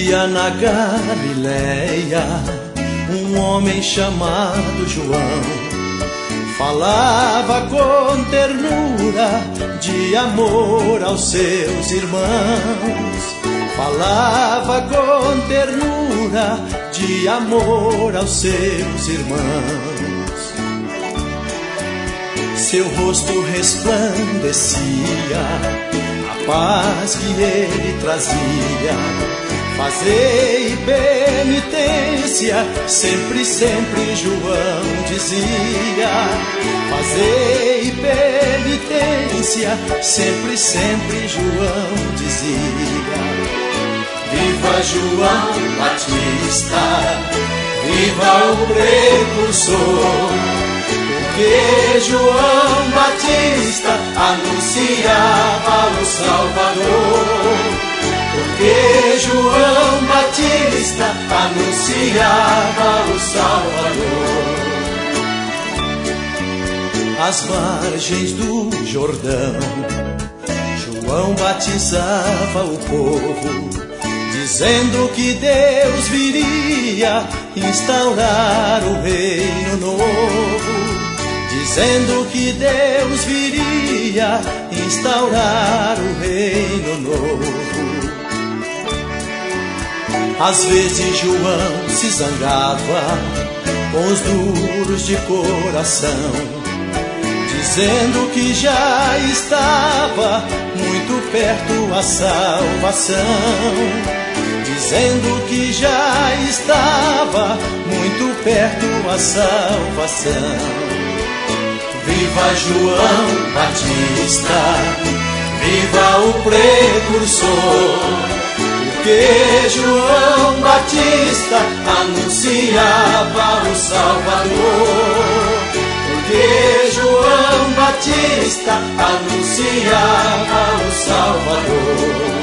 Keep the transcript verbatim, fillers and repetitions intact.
Vivia na Galileia um homem chamado João. Falava com ternura de amor aos seus irmãos. Falava com ternura de amor aos seus irmãos. Seu rosto resplandecia a paz que ele trazia. Fazei penitência, sempre, sempre João dizia. Fazei penitência, sempre, sempre João dizia. Viva João Batista, viva o precursor, porque João Batista anunciava o Salvador. Porque João Batista anunciava o Salvador. Às margens do Jordão, João batizava o povo, dizendo que Deus viria instaurar o reino novo. Dizendo que Deus viria instaurar o reino novo. Às vezes João se zangava com os duros de coração, dizendo que já estava muito perto a salvação. Dizendo que já estava muito perto a salvação. Viva João Batista, viva o precursor, porque João Batista anunciava o Salvador. Porque João Batista anunciava o Salvador.